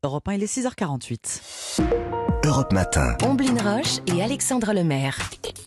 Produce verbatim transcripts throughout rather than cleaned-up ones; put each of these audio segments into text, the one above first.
Europe un, il est six heures quarante-huit. Europe Matin. Omblin Roche et Alexandre Lemaire.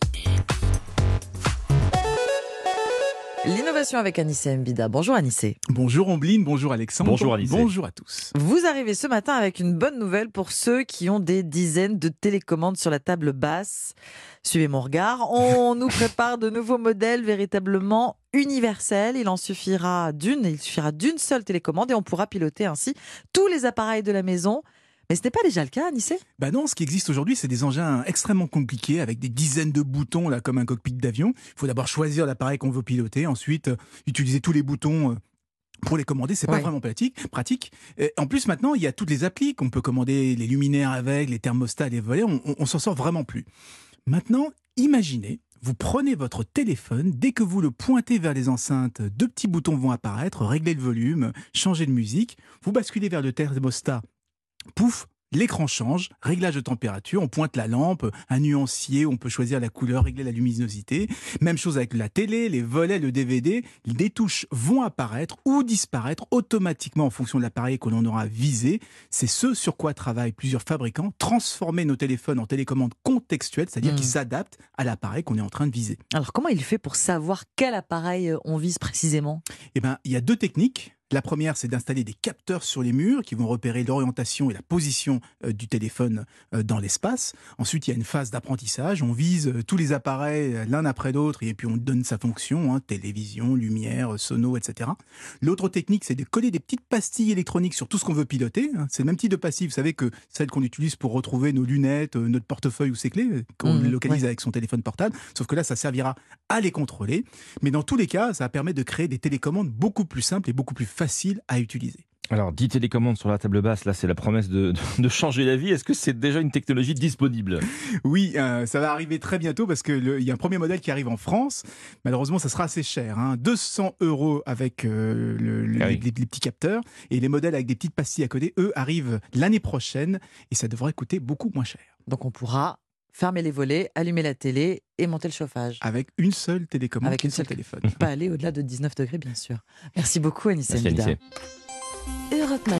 L'innovation avec Anissé Mbida. Bonjour Anissé. Bonjour Ombline, bonjour Alexandre. Bonjour Anissé. Bonjour à tous. Vous arrivez ce matin avec une bonne nouvelle pour ceux qui ont des dizaines de télécommandes sur la table basse. Suivez mon regard. On nous prépare de nouveaux modèles véritablement universels. Il en suffira d'une, il suffira d'une seule télécommande et on pourra piloter ainsi tous les appareils de la maison. Mais ce n'est pas déjà le cas, Anissé ? Bah non, ce qui existe aujourd'hui, c'est des engins extrêmement compliqués avec des dizaines de boutons, là, comme un cockpit d'avion. Il faut d'abord choisir l'appareil qu'on veut piloter, ensuite euh, utiliser tous les boutons euh, pour les commander. C'est pas Ouais. vraiment pratique. pratique. Et en plus, maintenant, il y a toutes les applis qu'on peut commander, les luminaires avec, les thermostats, les volets. On, on, on s'en sort vraiment plus. Maintenant, imaginez. Vous prenez votre téléphone, dès que vous le pointez vers les enceintes, deux petits boutons vont apparaître, régler le volume, changer de musique. Vous basculez vers le thermostat. Pouf, l'écran change, réglage de température, on pointe la lampe, un nuancier, on peut choisir la couleur, régler la luminosité. Même chose avec la télé, les volets, le D V D. Des touches vont apparaître ou disparaître automatiquement en fonction de l'appareil que l'on aura visé. C'est ce sur quoi travaillent plusieurs fabricants, transformer nos téléphones en télécommandes contextuelles, c'est-à-dire Mmh. qui s'adaptent à l'appareil qu'on est en train de viser. Alors comment il fait pour savoir quel appareil on vise précisément ? Eh ben, il y a deux techniques. La première, c'est d'installer des capteurs sur les murs qui vont repérer l'orientation et la position euh, du téléphone euh, dans l'espace. Ensuite, il y a une phase d'apprentissage. On vise euh, tous les appareils euh, l'un après l'autre et puis on donne sa fonction, hein, télévision, lumière, sono, et cetera. L'autre technique, c'est de coller des petites pastilles électroniques sur tout ce qu'on veut piloter. Hein. C'est le même type de pastille, vous savez, que celles qu'on utilise pour retrouver nos lunettes, euh, notre portefeuille ou ses clés, euh, qu'on Mmh, localise ouais. avec son téléphone portable. Sauf que là, ça servira à les contrôler. Mais dans tous les cas, ça permet de créer des télécommandes beaucoup plus simples et beaucoup plus faciles à utiliser. Alors, dix télécommandes sur la table basse, là, c'est la promesse de, de, de changer la vie. Est-ce que c'est déjà une technologie disponible ? Oui, euh, ça va arriver très bientôt parce qu'il y a un premier modèle qui arrive en France. Malheureusement, ça sera assez cher. Hein. deux cents euros avec euh, le, le, Ah oui. les, les petits capteurs. Et les modèles avec des petites pastilles à côté, eux, arrivent l'année prochaine. Et ça devrait coûter beaucoup moins cher. Donc on pourra fermer les volets, allumer la télé et monter le chauffage. Avec une seule télécommande, Avec qui est une son seule- téléphone. Pas aller au-delà de dix-neuf degrés, bien sûr. Merci beaucoup, Anissé Merci Mbida. Anissé. Europe